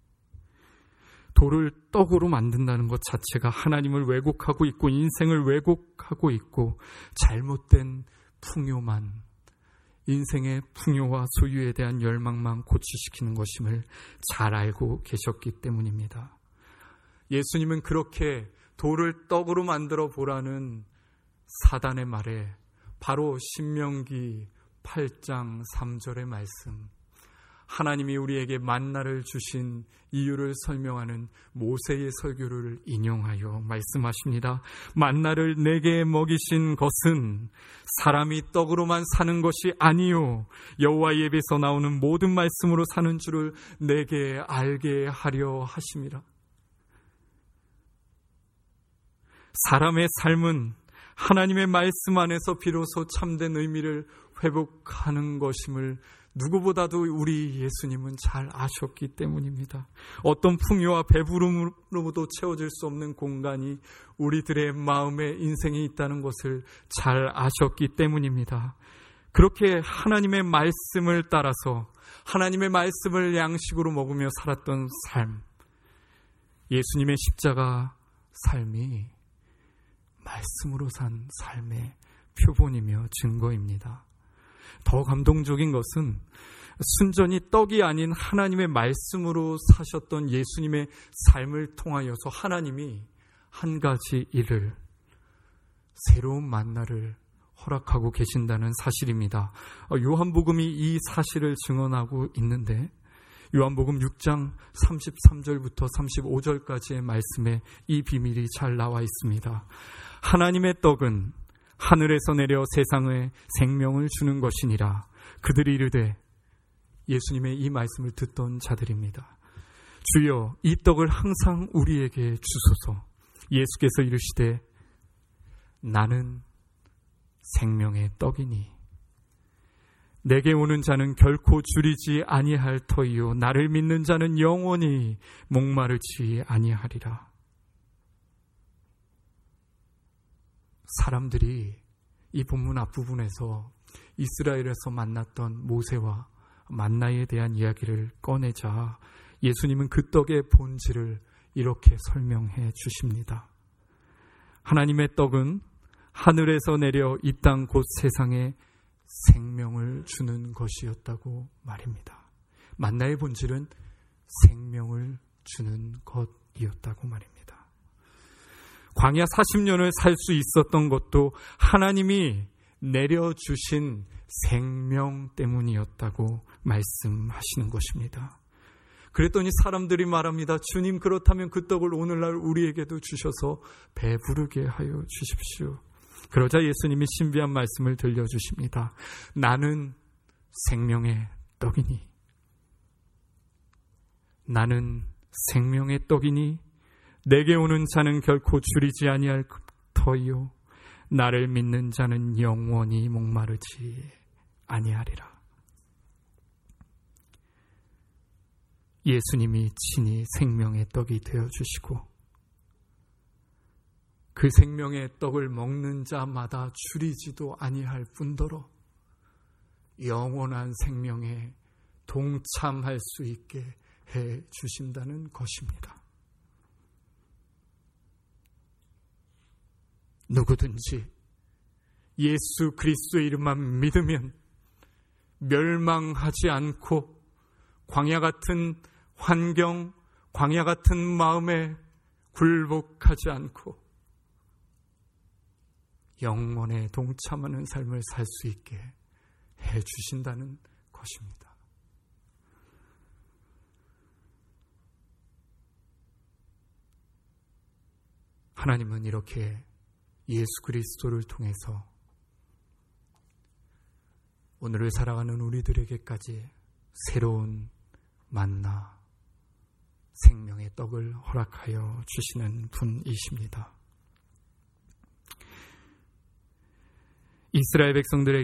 돌을 떡으로 만든다는 것 자체가 하나님을 왜곡하고 있고 인생을 왜곡하고 있고 잘못된 풍요만, 인생의 풍요와 소유에 대한 열망만 고취시키는 것임을 잘 알고 계셨기 때문입니다. 예수님은 그렇게 돌을 떡으로 만들어 보라는 사단의 말에 바로 신명기 8장 3절의 말씀, 하나님이 우리에게 만나를 주신 이유를 설명하는 모세의 설교를 인용하여 말씀하십니다. 만나를 내게 먹이신 것은 사람이 떡으로만 사는 것이 아니요 여호와의 입에서 나오는 모든 말씀으로 사는 줄을 내게 알게 하려 하심이라. 사람의 삶은 하나님의 말씀 안에서 비로소 참된 의미를 회복하는 것임을 누구보다도 우리 예수님은 잘 아셨기 때문입니다. 어떤 풍요와 배부름으로도 채워질 수 없는 공간이 우리들의 마음에 인생에 있다는 것을 잘 아셨기 때문입니다. 그렇게 하나님의 말씀을 따라서 하나님의 말씀을 양식으로 먹으며 살았던 삶, 예수님의 십자가 삶이 말씀으로 산 삶의 표본이며 증거입니다. 더 감동적인 것은 순전히 떡이 아닌 하나님의 말씀으로 사셨던 예수님의 삶을 통하여서 하나님이 한 가지 일을, 새로운 만나를 허락하고 계신다는 사실입니다. 요한복음이 이 사실을 증언하고 있는데, 요한복음 6장 33절부터 35절까지의 말씀에 이 비밀이 잘 나와 있습니다. 하나님의 떡은 하늘에서 내려 세상에 생명을 주는 것이니라. 그들이 이르되, 예수님의 이 말씀을 듣던 자들입니다. 주여, 이 떡을 항상 우리에게 주소서. 예수께서 이르시되, 나는 생명의 떡이니 내게 오는 자는 결코 줄이지 아니할 터이요 나를 믿는 자는 영원히 목마르지 아니하리라. 사람들이 이 본문 앞부분에서 이스라엘에서 만났던 모세와 만나에 대한 이야기를 꺼내자 예수님은 그 떡의 본질을 이렇게 설명해 주십니다. 하나님의 떡은 하늘에서 내려 이 땅 곧 세상에 생명을 주는 것이었다고 말입니다. 만나의 본질은 생명을 주는 것이었다고 말입니다. 광야 40년을 살 수 있었던 것도 하나님이 내려주신 생명 때문이었다고 말씀하시는 것입니다. 그랬더니 사람들이 말합니다. 주님, 그렇다면 그 떡을 오늘날 우리에게도 주셔서 배부르게 하여 주십시오. 그러자 예수님이 신비한 말씀을 들려주십니다. 나는 생명의 떡이니, 나는 생명의 떡이니 내게 오는 자는 결코 줄이지 아니할 터이요 나를 믿는 자는 영원히 목마르지 아니하리라. 예수님이 친히 생명의 떡이 되어주시고 그 생명의 떡을 먹는 자마다 줄이지도 아니할 뿐더러 영원한 생명에 동참할 수 있게 해 주신다는 것입니다. 누구든지 예수 그리스도의 이름만 믿으면 멸망하지 않고 광야 같은 환경, 광야 같은 마음에 굴복하지 않고 영원에 동참하는 삶을 살 수 있게 해 주신다는 것입니다. 하나님은 이렇게 예수 그리스도를 통해서 오늘을 살아가는 우리들에게까지 새로운 만나, 생명의 떡을 허락하여 주시는 분이십니다. 이스라엘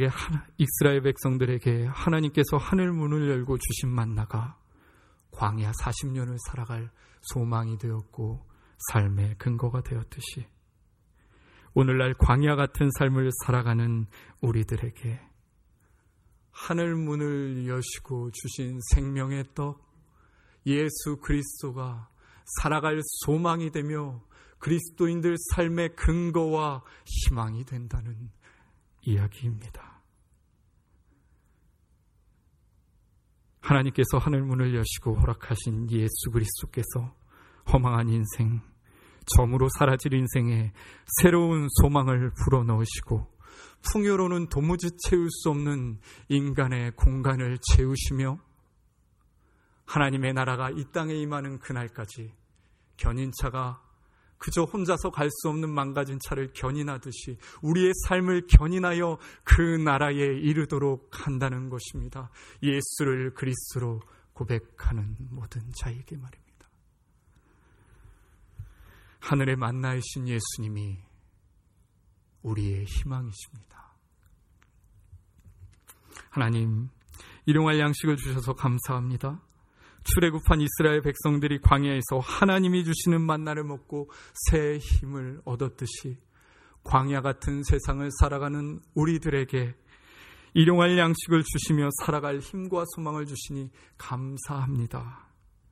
백성들에게 하나님께서 하늘 문을 열고 주신 만나가 광야 40년을 살아갈 소망이 되었고 삶의 근거가 되었듯이 오늘날 광야 같은 삶을 살아가는 우리들에게 하늘 문을 여시고 주신 생명의 떡, 예수 그리스도가 살아갈 소망이 되며 그리스도인들 삶의 근거와 희망이 된다는 이야기입니다. 하나님께서 하늘 문을 여시고 허락하신 예수 그리스도께서 허망한 인생, 점으로 사라질 인생에 새로운 소망을 불어넣으시고 풍요로는 도무지 채울 수 없는 인간의 공간을 채우시며 하나님의 나라가 이 땅에 임하는 그날까지 견인차가 그저 혼자서 갈 수 없는 망가진 차를 견인하듯이 우리의 삶을 견인하여 그 나라에 이르도록 한다는 것입니다. 예수를 그리스도로 고백하는 모든 자에게 말입니다. 하늘의 만나이신 예수님이 우리의 희망이십니다. 하나님, 일용할 양식을 주셔서 감사합니다. 출애굽한 이스라엘 백성들이 광야에서 하나님이 주시는 만나를 먹고 새 힘을 얻었듯이 광야 같은 세상을 살아가는 우리들에게 일용할 양식을 주시며 살아갈 힘과 소망을 주시니 감사합니다.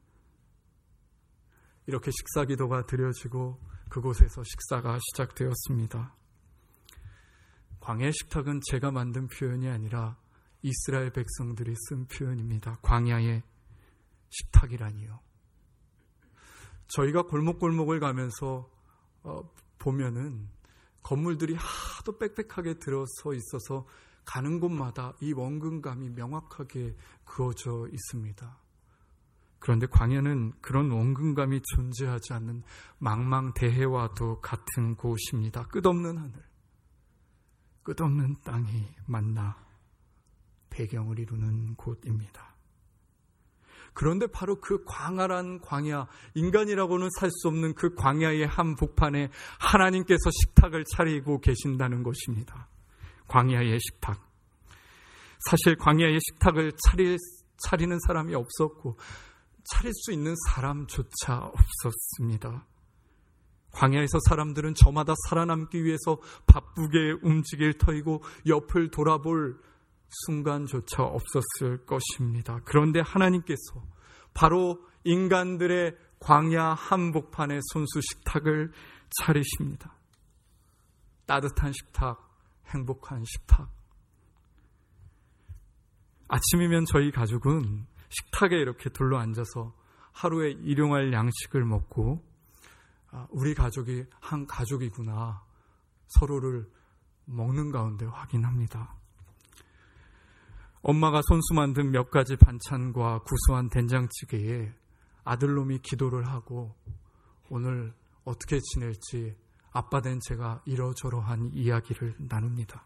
이렇게 식사 기도가 드려지고 그곳에서 식사가 시작되었습니다. 광야의 식탁은 제가 만든 표현이 아니라 이스라엘 백성들이 쓴 표현입니다. 광야의 식탁이라니요. 저희가 골목골목을 가면서 보면은 건물들이 하도 빽빽하게 들어서 있어서 가는 곳마다 이 원근감이 명확하게 그어져 있습니다. 그런데 광야는 그런 원근감이 존재하지 않는 망망대해와도 같은 곳입니다. 끝없는 하늘, 끝없는 땅이 만나 배경을 이루는 곳입니다. 그런데 바로 그 광활한 광야, 인간이라고는 살 수 없는 그 광야의 한복판에 하나님께서 식탁을 차리고 계신다는 것입니다. 광야의 식탁. 사실 광야의 식탁을 차리는 사람이 없었고 차릴 수 있는 사람조차 없었습니다. 광야에서 사람들은 저마다 살아남기 위해서 바쁘게 움직일 터이고 옆을 돌아볼 순간조차 없었을 것입니다. 그런데 하나님께서 바로 인간들의 광야 한복판에 손수 식탁을 차리십니다. 따뜻한 식탁, 행복한 식탁. 아침이면 저희 가족은 식탁에 이렇게 둘러앉아서 하루에 일용할 양식을 먹고 우리 가족이 한 가족이구나 서로를 먹는 가운데 확인합니다. 엄마가 손수 만든 몇 가지 반찬과 구수한 된장찌개에 아들놈이 기도를 하고 오늘 어떻게 지낼지 아빠 된 제가 이러저러한 이야기를 나눕니다.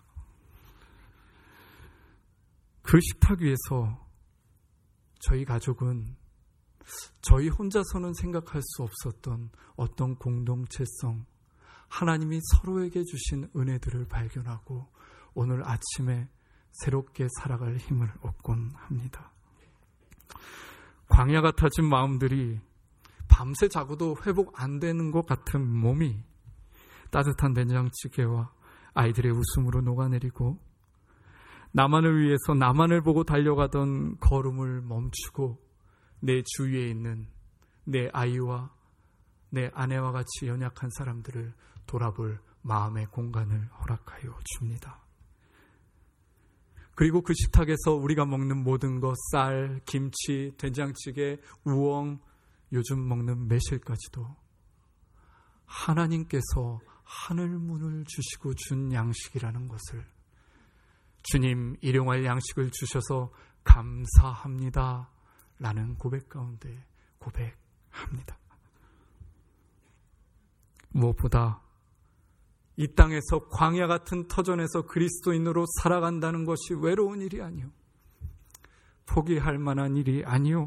그 식탁 위에서 저희 가족은 저희 혼자서는 생각할 수 없었던 어떤 공동체성, 하나님이 서로에게 주신 은혜들을 발견하고 오늘 아침에 새롭게 살아갈 힘을 얻곤 합니다. 광야 같아진 마음들이 밤새 자고도 회복 안 되는 것 같은 몸이 따뜻한 된장찌개와 아이들의 웃음으로 녹아내리고 나만을 위해서 나만을 보고 달려가던 걸음을 멈추고 내 주위에 있는 내 아이와 내 아내와 같이 연약한 사람들을 돌아볼 마음의 공간을 허락하여 줍니다. 그리고 그 식탁에서 우리가 먹는 모든 것, 쌀, 김치, 된장찌개, 우엉, 요즘 먹는 매실까지도 하나님께서 하늘문을 주시고 준 양식이라는 것을 주님 일용할 양식을 주셔서 감사합니다 라는 고백 가운데 고백합니다. 무엇보다 이 땅에서 광야 같은 터전에서 그리스도인으로 살아간다는 것이 외로운 일이 아니요, 포기할 만한 일이 아니요,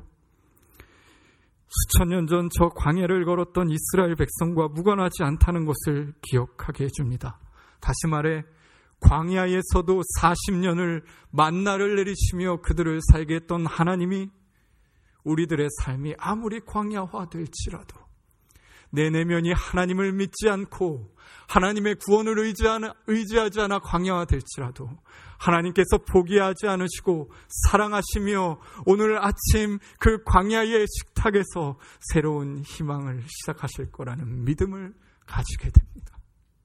수천 년 전 저 광야를 걸었던 이스라엘 백성과 무관하지 않다는 것을 기억하게 해줍니다. 다시 말해 광야에서도 40년을 만나를 내리시며 그들을 살게 했던 하나님이 우리들의 삶이 아무리 광야화될지라도 내 내면이 하나님을 믿지 않고 하나님의 구원을 의지하지 않아 광야화될지라도 하나님께서 포기하지 않으시고 사랑하시며 오늘 아침 그 광야의 식탁에서 새로운 희망을 시작하실 거라는 믿음을 가지게 됩니다.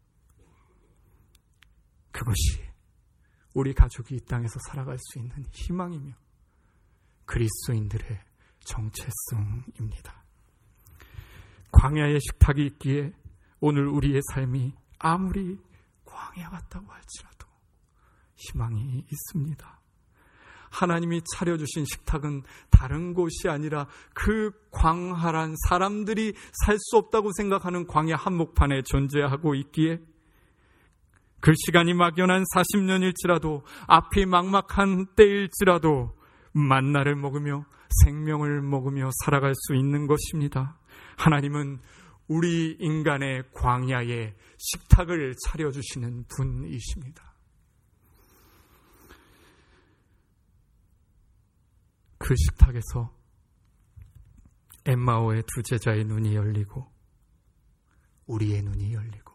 그것이 우리 가족이 이 땅에서 살아갈 수 있는 희망이며 그리스도인들의 정체성입니다. 광야의 식탁이 있기에 오늘 우리의 삶이 아무리 광야 같다고 할지라도 희망이 있습니다. 하나님이 차려주신 식탁은 다른 곳이 아니라 그 광활한 사람들이 살 수 없다고 생각하는 광야 한복판에 존재하고 있기에 그 시간이 막연한 40년일지라도 앞이 막막한 때일지라도 만나를 먹으며 생명을 먹으며 살아갈 수 있는 것입니다. 하나님은 우리 인간의 광야에 식탁을 차려주시는 분이십니다. 그 식탁에서 엠마오의 두 제자의 눈이 열리고 우리의 눈이 열리고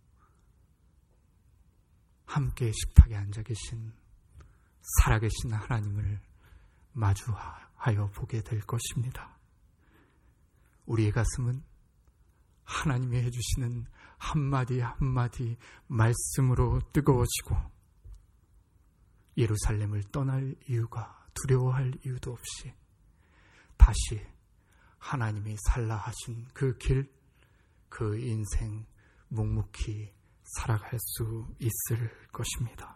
함께 식탁에 앉아 계신 살아계신 하나님을 마주하여 보게 될 것입니다. 우리의 가슴은 하나님이 해주시는 한마디 한마디 말씀으로 뜨거워지고 예루살렘을 떠날 이유가 두려워할 이유도 없이 다시 하나님이 살라 하신 그 길, 그 인생 묵묵히 살아갈 수 있을 것입니다.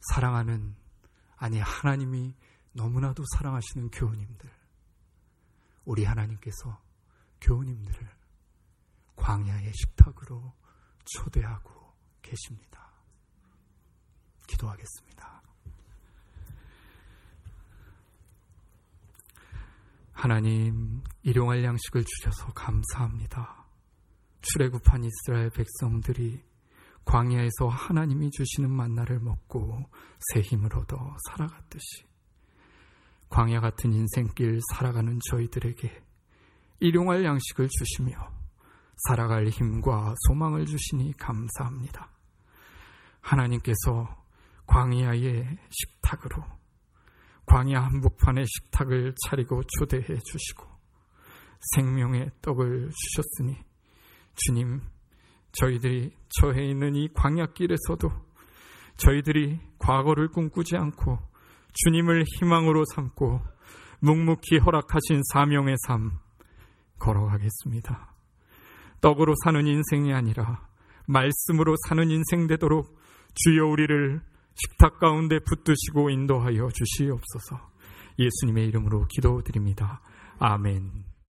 사랑하는, 아니 하나님이 너무나도 사랑하시는 교우님들, 우리 하나님께서 교우님들을 광야의 식탁으로 초대하고 계십니다. 기도하겠습니다. 하나님, 일용할 양식을 주셔서 감사합니다. 출애굽한 이스라엘 백성들이 광야에서 하나님이 주시는 만나를 먹고 새 힘을 얻어 살아갔듯이 광야 같은 인생길 살아가는 저희들에게 일용할 양식을 주시며 살아갈 힘과 소망을 주시니 감사합니다. 하나님께서 광야의 식탁으로, 광야 한복판의 식탁을 차리고 초대해 주시고 생명의 떡을 주셨으니 주님, 저희들이 처해 있는 이 광야길에서도 저희들이 과거를 꿈꾸지 않고 주님을 희망으로 삼고 묵묵히 허락하신 사명의 삶 걸어가겠습니다. 떡으로 사는 인생이 아니라 말씀으로 사는 인생 되도록 주여 우리를 식탁 가운데 붙드시고 인도하여 주시옵소서. 예수님의 이름으로 기도드립니다. 아멘.